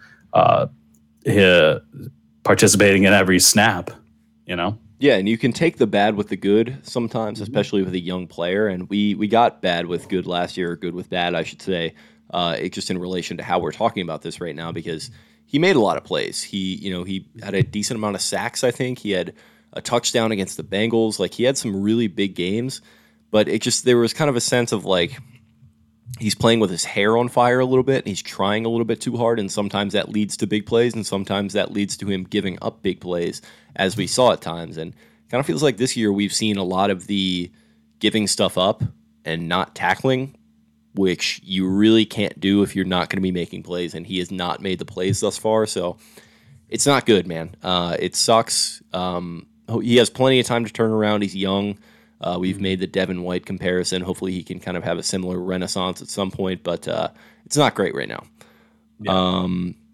participating in every snap. Yeah, and you can take the bad with the good sometimes, especially with a young player. And we got bad with good last year, or good with bad, I should say. It just in relation to how we're talking about this right now, because he made a lot of plays. He had a decent amount of sacks. I think he had a touchdown against the Bengals. Like, he had some really big games, but there was kind of a sense of like he's playing with his hair on fire a little bit, and he's trying a little bit too hard, and sometimes that leads to big plays, and sometimes that leads to him giving up big plays, as we saw at times. And kind of feels like this year we've seen a lot of the giving stuff up and not tackling, which you really can't do if you're not going to be making plays, and he has not made the plays thus far, so it's not good, man. It sucks. He has plenty of time to turn around. He's young. We've made the Devin White comparison. Hopefully he can kind of have a similar renaissance at some point, but it's not great right now. Yeah.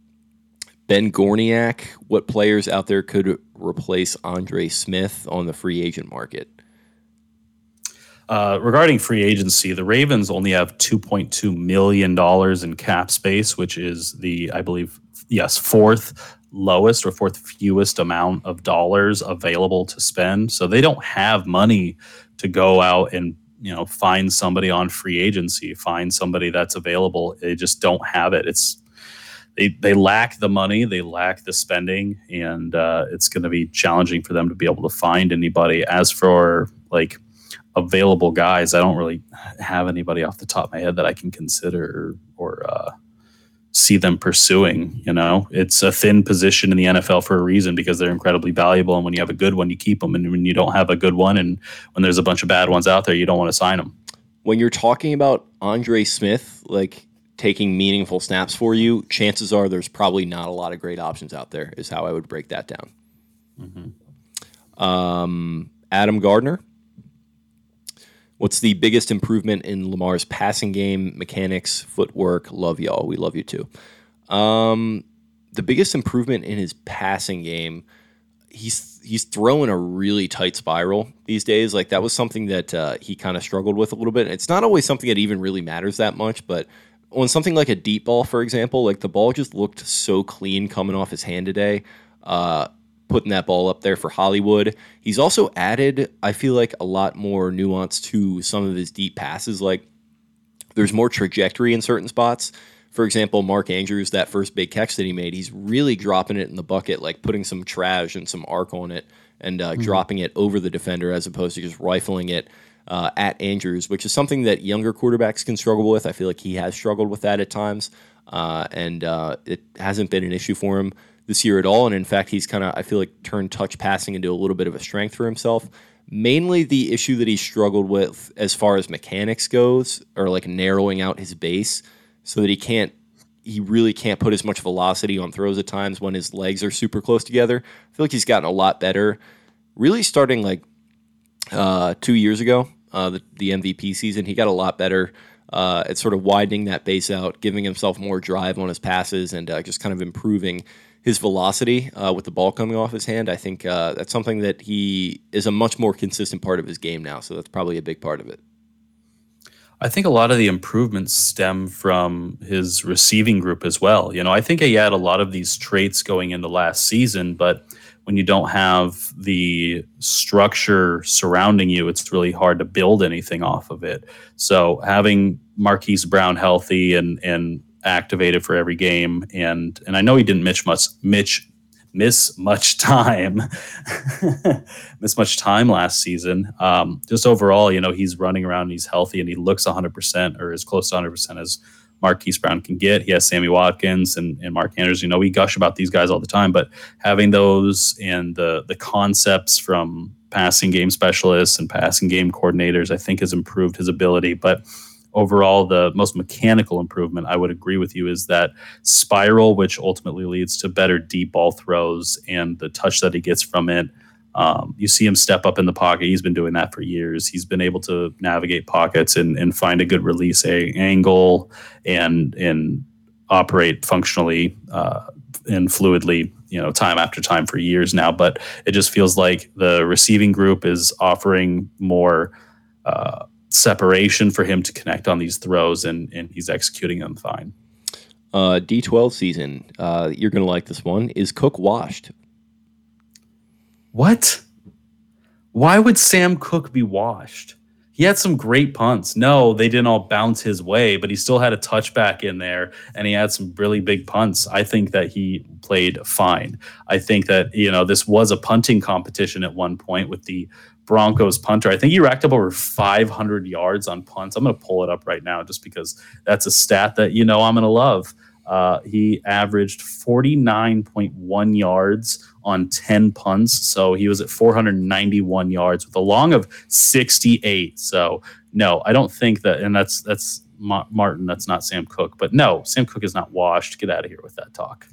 Ben Gorniak, what players out there could replace Andre Smith on the free agent market? Regarding free agency, the Ravens only have $2.2 million in cap space, which is fourth lowest or fourth fewest amount of dollars available to spend. So they don't have money to go out and find somebody on free agency, find somebody that's available. They just don't have it. They lack the money, they lack the spending, and it's going to be challenging for them to be able to find anybody. As for like available guys, I don't really have anybody off the top of my head that I can consider or see them pursuing. It's a thin position in the NFL for a reason, because they're incredibly valuable, and when you have a good one, you keep them, and when you don't have a good one, and when there's a bunch of bad ones out there, you don't want to sign them. When you're talking about Andre Smith, like taking meaningful snaps for you, chances are there's probably not a lot of great options out there, is how I would break that down. Mm-hmm. Adam Gardner, what's the biggest improvement in Lamar's passing game, mechanics, footwork? Love y'all. We love you too. The biggest improvement in his passing game, he's throwing a really tight spiral these days. Like, that was something that he kind of struggled with a little bit. And it's not always something that even really matters that much, but on something like a deep ball, for example, like the ball just looked so clean coming off his hand today. Putting that ball up there for Hollywood. He's also added, I feel like, a lot more nuance to some of his deep passes. Like, there's more trajectory in certain spots. For example, Mark Andrews, that first big catch that he made, he's really dropping it in the bucket, like putting some trash and some arc on it and dropping it over the defender as opposed to just rifling it at Andrews, which is something that younger quarterbacks can struggle with. I feel like he has struggled with that at times, and it hasn't been an issue for him this year at all. And in fact, he's kind of, I feel like, turned touch passing into a little bit of a strength for himself. Mainly the issue that he struggled with as far as mechanics goes, or like narrowing out his base so that he really can't put as much velocity on throws at times when his legs are super close together. I feel like he's gotten a lot better, really starting like 2 years ago, the MVP season. He got a lot better at sort of widening that base out, giving himself more drive on his passes, and just kind of improving his velocity with the ball coming off his hand. I think that's something that he is a much more consistent part of his game now, so that's probably a big part of it. I think a lot of the improvements stem from his receiving group as well. I think he had a lot of these traits going into last season, but when you don't have the structure surrounding you, it's really hard to build anything off of it. So having Marquise Brown healthy and activated for every game, and I know he didn't miss miss much time last season. Just overall, he's running around and he's healthy and he looks 100% or as close to 100% as Marquise Brown can get. He has Sammy Watkins and Mark Andrews. We gush about these guys all the time, but having those and the concepts from passing game specialists and passing game coordinators, I think has improved his ability. But overall, the most mechanical improvement, I would agree with you, is that spiral, which ultimately leads to better deep ball throws and the touch that he gets from it. You see him step up in the pocket. He's been doing that for years. He's been able to navigate pockets and find a good release angle and operate functionally and fluidly, time after time for years now. But it just feels like the receiving group is offering more separation for him to connect on these throws, and he's executing them fine. D12 season, you're going to like this one. Is Cook washed? What? Why would Sam Cook be washed? He had some great punts. No, they didn't all bounce his way, but he still had a touchback in there, and he had some really big punts. I think that he played fine. I think that, this was a punting competition at one point with the Broncos punter. I think he racked up over 500 yards on punts. I'm going to pull it up right now just because that's a stat that, I'm going to love. He averaged 49.1 yards on 10 punts. So he was at 491 yards with a long of 68. So no, I don't think that, and that's Martin. That's not Sam Cook, but no, Sam Cook is not washed. Get out of here with that talk.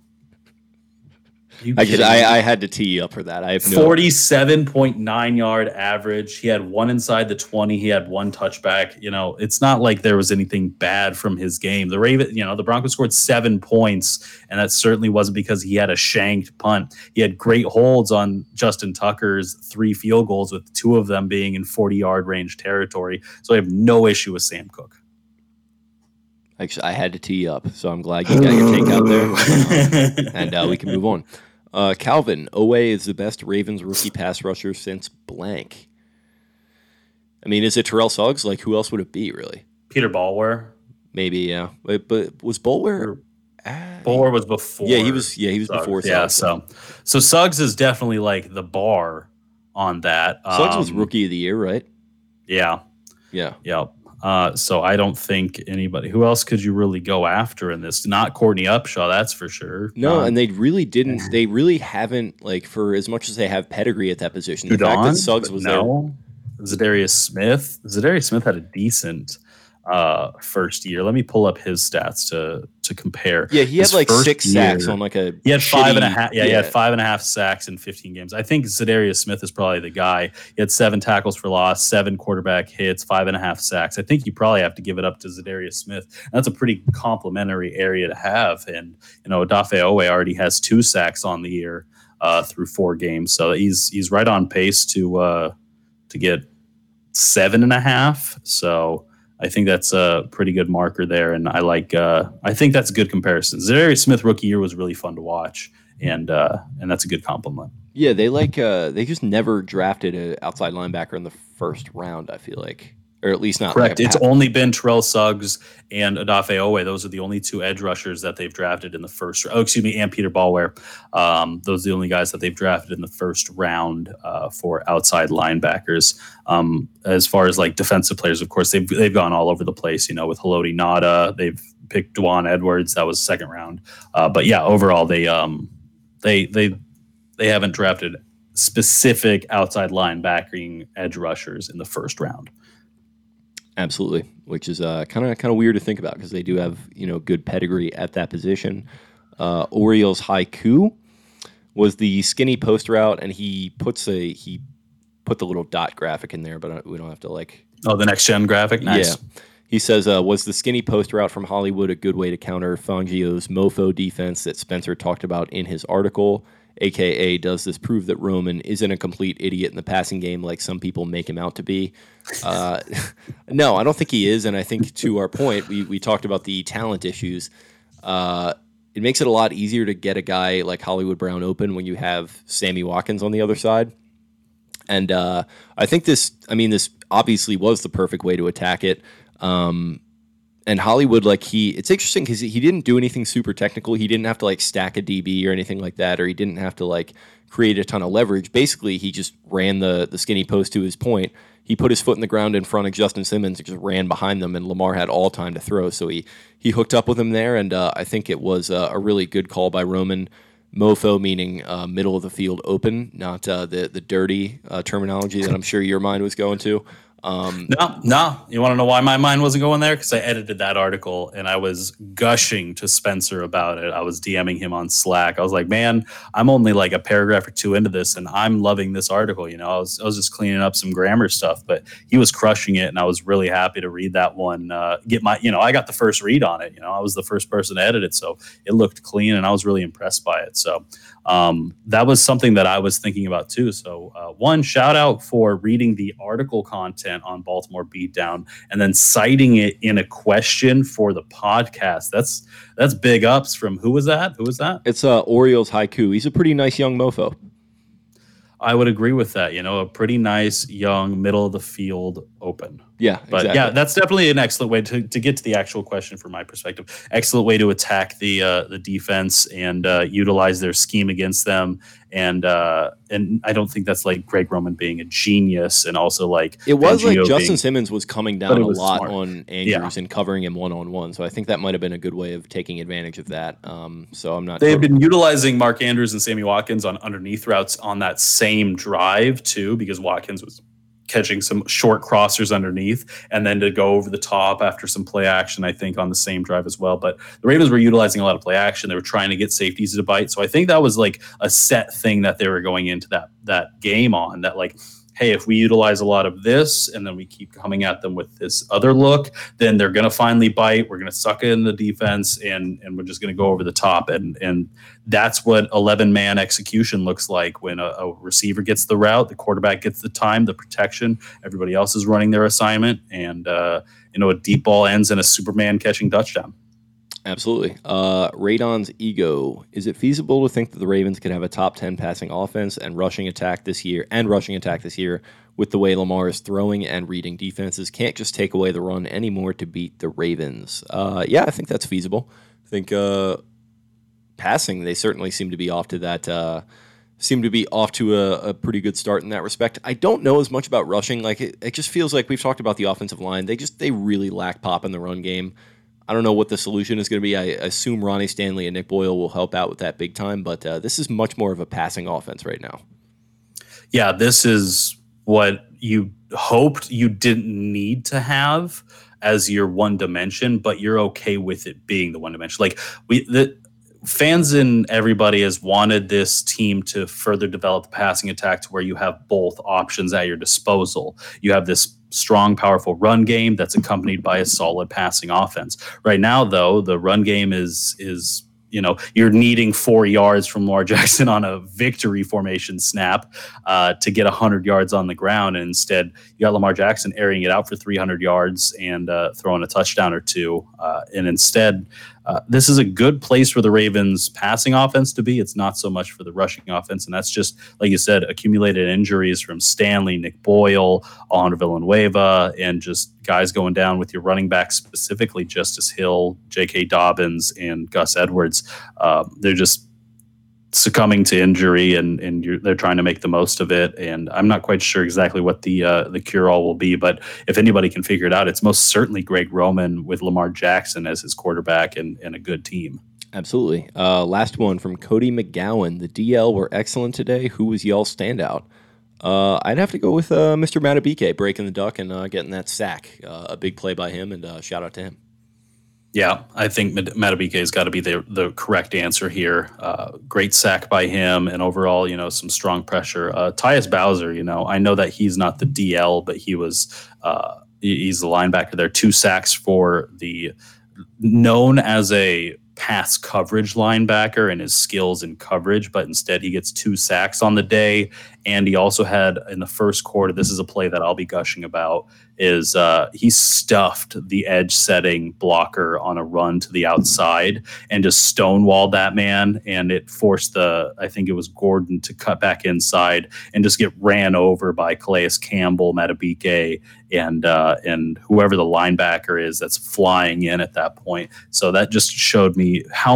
I had to tee you up for that. I have 47.9 yard average. He had one inside the 20. He had one touchback. It's not like there was anything bad from his game. The Broncos scored 7 points, and that certainly wasn't because he had a shanked punt. He had great holds on Justin Tucker's 3 field goals, with 2 of them being in 40-yard range territory. So I have no issue with Sam Cook. Actually, I had to tee you up, so I'm glad you got your take out there, and we can move on. Calvin, Owe is the best Ravens rookie pass rusher since blank. I mean, is it Terrell Suggs? Like, who else would it be, really? Peter Ballware. Maybe, yeah. But was Ballware? Ballware was before. Yeah, he was before Suggs. Yeah, so Suggs is definitely like the bar on that. Suggs was rookie of the year, right? Yeah. So I don't think anybody. Who else could you really go after in this? Not Courtney Upshaw, that's for sure. No, and they really didn't. They really haven't, like, for as much as they have pedigree at that position. The fact that Suggs was there. Zadarius Smith. Zadarius Smith had a decent first year. Let me pull up his stats to compare. Yeah, he had like 6 sacks on like a. He had 5.5. Yeah, he had 5.5 sacks in 15 games. I think Zadarius Smith is probably the guy. He had 7 tackles for loss, 7 quarterback hits, 5.5 sacks. I think you probably have to give it up to Zadarius Smith. And that's a pretty complimentary area to have. And Odafe Owe already has 2 sacks on the year through 4 games, so he's right on pace to get 7.5. So I think that's a pretty good marker there, and I think that's a good comparison. Zadarius Smith rookie year was really fun to watch, and that's a good compliment. Yeah, they just never drafted an outside linebacker in the first round, I feel like. Or at least not. Correct. It's only been Terrell Suggs and Odafe Owe. Those are the only 2 edge rushers that they've drafted in the first. And Peter Ballware. Those are the only guys that they've drafted in the first round for outside linebackers. As far as like defensive players, of course, they've gone all over the place. With Haloti Ngata, they've picked Dwan Edwards. That was 2nd round. But yeah, overall they haven't drafted specific outside linebacking edge rushers in the first round. Absolutely, which is kind of weird to think about because they do have good pedigree at that position. Orioles Haiku was the skinny post route, and he put the little dot graphic in there, but we don't have to like. Oh, the next gen graphic, nice. Yeah, he says, was the skinny post route from Hollywood a good way to counter Fangio's mofo defense that Spencer talked about in his article? AKA, does this prove that Roman isn't a complete idiot in the passing game like some people make him out to be? No, I don't think he is. And I think to our point, we talked about the talent issues. It makes it a lot easier to get a guy like Hollywood Brown open when you have Sammy Watkins on the other side. And I think this obviously was the perfect way to attack it. And And Hollywood, it's interesting because he didn't do anything super technical. He didn't have to stack a DB or anything like that, or he didn't have to create a ton of leverage. Basically, he just ran the skinny post to his point. He put his foot in the ground in front of Justin Simmons and just ran behind them, and Lamar had all time to throw. So he hooked up with him there, and I think it was a really good call by Roman. MOFO meaning middle of the field open, not the dirty terminology that I'm sure your mind was going to. No. You want to know why my mind wasn't going there? Because I edited that article and I was gushing to Spencer about it. I was DMing him on Slack. I was like, man, I'm only a paragraph or two into this and I'm loving this article. I was just cleaning up some grammar stuff, but he was crushing it and I was really happy to read that one. I got the first read on it. I was the first person to edit it, so it looked clean and I was really impressed by it. So that was something that I was thinking about too. So one, shout out for reading the article content on Baltimore Beatdown and then citing it in a question for the podcast. That's big ups from who was that? It's Orioles Haiku. He's a pretty nice young mofo. I would agree with that. A pretty nice, young, middle of the field open. Yeah, but exactly. Yeah, that's definitely an excellent way to get to the actual question from my perspective. Excellent way to attack the defense and utilize their scheme against them. And I don't think that's Greg Roman being a genius and also it was Justin Simmons was coming down a lot smart. On Andrews and covering him one-on-one. So I think that might have been a good way of taking advantage of that. So I'm not. They've been utilizing Mark Andrews and Sammy Watkins on underneath routes on that same drive too, because Watkins was catching some short crossers underneath and then to go over the top after some play action, I think, on the same drive as well. But the Ravens were utilizing a lot of play action. They were trying to get safeties to bite. So I think that was a set thing that they were going into that game on, that hey, if we utilize a lot of this and then we keep coming at them with this other look, then they're going to finally bite. We're going to suck in the defense and we're just going to go over the top. And that's what 11-man execution looks like when a receiver gets the route, the quarterback gets the time, the protection, everybody else is running their assignment. And, a deep ball ends in a Superman catching touchdown. Absolutely. Radon's ego. Is it feasible to think that the Ravens could have a top 10 passing offense and rushing attack this year with the way Lamar is throwing and reading defenses? Can't just take away the run anymore to beat the Ravens. Yeah, I think that's feasible. I think passing, they certainly seem to be off to that. Seem to be off to a pretty good start in that respect. I don't know as much about rushing. It just feels like we've talked about the offensive line. They really lack pop in the run game. I don't know what the solution is going to be. I assume Ronnie Stanley and Nick Boyle will help out with that big time, but this is much more of a passing offense right now. Yeah, this is what you hoped you didn't need to have as your one dimension, but you're okay with it being the one dimension. The fans and everybody has wanted this team to further develop the passing attack to where you have both options at your disposal. You have this strong, powerful run game that's accompanied by a solid passing offense. Right now, though, the run game is you're needing 4 yards from Lamar Jackson on a victory formation snap to get 100 yards on the ground. And instead, you got Lamar Jackson airing it out for 300 yards and throwing a touchdown or two. And instead, this is a good place for the Ravens passing offense to be. It's not so much for the rushing offense. And that's just, like you said, accumulated injuries from Stanley, Nick Boyle, Alejandro Villanueva, and just guys going down with your running backs, specifically Justice Hill, J.K. Dobbins, and Gus Edwards. They're just succumbing to injury, and they're trying to make the most of it. And I'm not quite sure exactly what the cure-all will be, but if anybody can figure it out, it's most certainly Greg Roman with Lamar Jackson as his quarterback and a good team. Absolutely. Last one from Cody McGowan. The DL were excellent today. Who was y'all's standout? I'd have to go with Mr. Matabike breaking the duck and getting that sack. A big play by him, and shout out to him. Yeah, I think Matabike has got to be the correct answer here. Great sack by him, and overall, some strong pressure. Tyus Bowser, I know that he's not the DL, but he's the linebacker there. 2 sacks for the known as a pass coverage linebacker and his skills in coverage, but instead he gets 2 sacks on the day. And he also had in the first quarter, this is a play that I'll be gushing about, is he stuffed the edge setting blocker on a run to the outside and just stonewalled that man. And it forced I think it was Gordon to cut back inside and just get ran over by Calais Campbell, Matabike, and whoever the linebacker is that's flying in at that point. So that just showed me how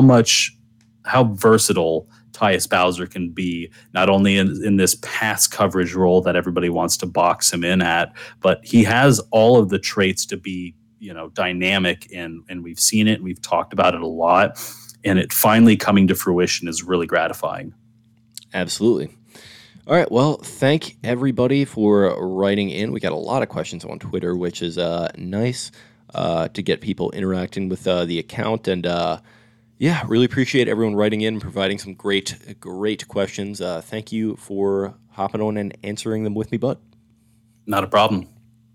versatile Tyus Bowser can be, not only in this pass coverage role that everybody wants to box him in at, but he has all of the traits to be, dynamic, and we've seen it and we've talked about it a lot, and it finally coming to fruition is really gratifying. Absolutely. All right. Well, thank everybody for writing in. We got a lot of questions on Twitter, which is nice to get people interacting with the account. And really appreciate everyone writing in and providing some great questions. Thank you for hopping on and answering them with me, bud. Not a problem.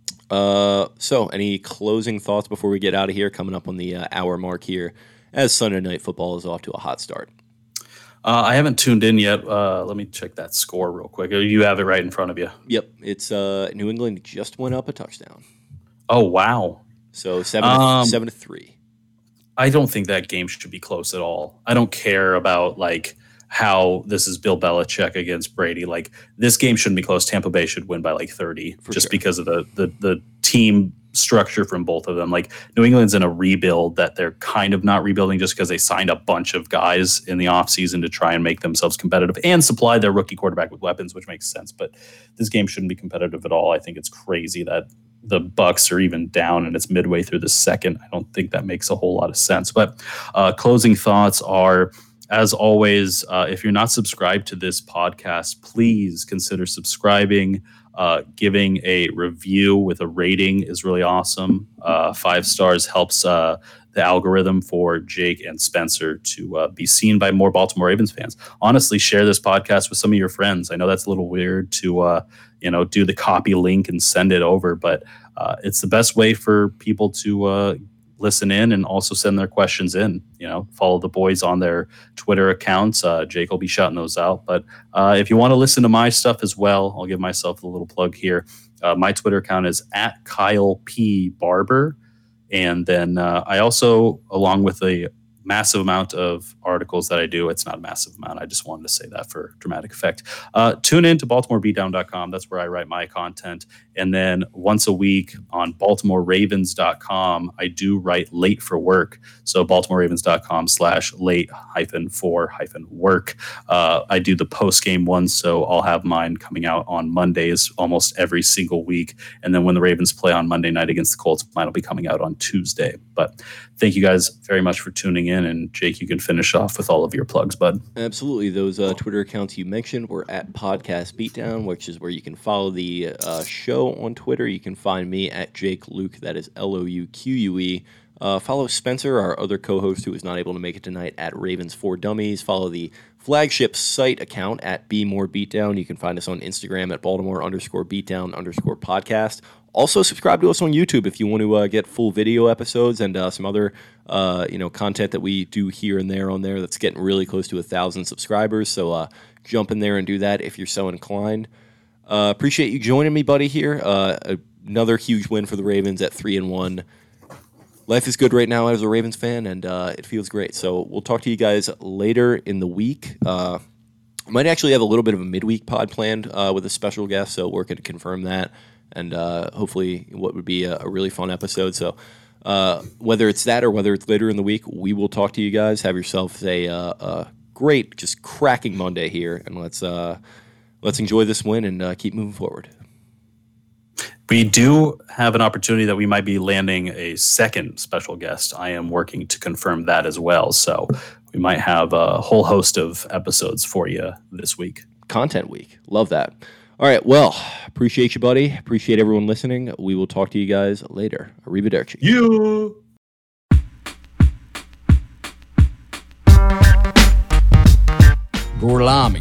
So any closing thoughts before we get out of here, coming up on the hour mark here, as Sunday Night Football is off to a hot start? I haven't tuned in yet. Let me check that score real quick. You have it right in front of you. Yep. It's New England just went up a touchdown. Oh, wow. So 7-3. I don't think that game should be close at all. I don't care about how this is Bill Belichick against Brady. This game shouldn't be close. Tampa Bay should win by 30 because of the team structure from both of them. New England's in a rebuild that they're kind of not rebuilding just because they signed a bunch of guys in the offseason to try and make themselves competitive and supply their rookie quarterback with weapons, which makes sense. But this game shouldn't be competitive at all. I think it's crazy that the Bucs are even down and it's midway through the second. I don't think that makes a whole lot of sense. But closing thoughts are, as always, if you're not subscribed to this podcast, please consider subscribing. Giving a review with a rating is really awesome. 5 stars helps the algorithm for Jake and Spencer to be seen by more Baltimore Ravens fans. Honestly, share this podcast with some of your friends. I know that's a little weird to do the copy link and send it over, but it's the best way for people to listen in and also send their questions in. Follow the boys on their Twitter accounts. Jake will be shouting those out. But if you want to listen to my stuff as well, I'll give myself a little plug here. My Twitter account is @KylePBarber. And then I also, along with a massive amount of articles that I do, it's not a massive amount, I just wanted to say that for dramatic effect. Tune in to BaltimoreBeatdown.com. That's where I write my content. And then once a week on BaltimoreRavens.com, I do write Late for Work. So BaltimoreRavens.com/late-for-work. I do the post-game ones, so I'll have mine coming out on Mondays almost every single week. And then when the Ravens play on Monday night against the Colts, mine will be coming out on Tuesday. But thank you guys very much for tuning in. And Jake, you can finish off with all of your plugs, bud. Absolutely. Those Twitter accounts you mentioned were @Podcast Beatdown, which is where you can follow the show on Twitter. You can find me @JakeLuke, that is LOUQUE. Follow Spencer, our other co-host who is not able to make it tonight, @Ravens4Dummies. Follow the flagship site account @BeMoreBeatdown. You can find us on Instagram @Baltimore_Beatdown_podcast. Also, subscribe to us on YouTube if you want to get full video episodes and some other content that we do here and there on there that's getting really close to 1,000 subscribers. So jump in there and do that if you're so inclined. Appreciate you joining me, buddy, here. Another huge win for the Ravens at 3-1. Life is good right now as a Ravens fan, and it feels great. So we'll talk to you guys later in the week. Might actually have a little bit of a midweek pod planned with a special guest, so we're going to confirm that. And hopefully what would be a really fun episode. So whether it's that or whether it's later in the week, we will talk to you guys. Have yourself a great, just cracking Monday here, and let's enjoy this win and keep moving forward. We do have an opportunity that we might be landing a second special guest. I am working to confirm that as well. So we might have a whole host of episodes for you this week. Content week. Love that. All right. Well, appreciate you, buddy. Appreciate everyone listening. We will talk to you guys later. Arrivederci. You. Gorlami.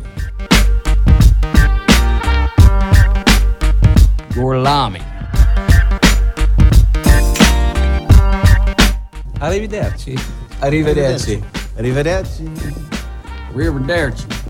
Gorlami. Arrivederci. Arrivederci. Arrivederci. Arrivederci.